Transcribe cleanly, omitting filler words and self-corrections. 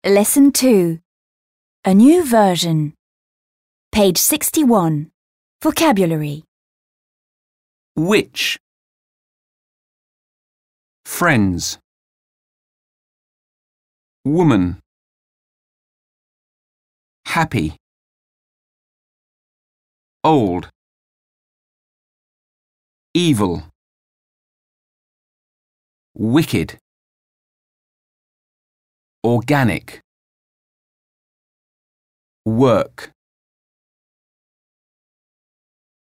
Lesson 2. A new version. Page 61. Vocabulary. Which? Friends. Woman. Happy. Old. Evil. Wicked. Organic. Work.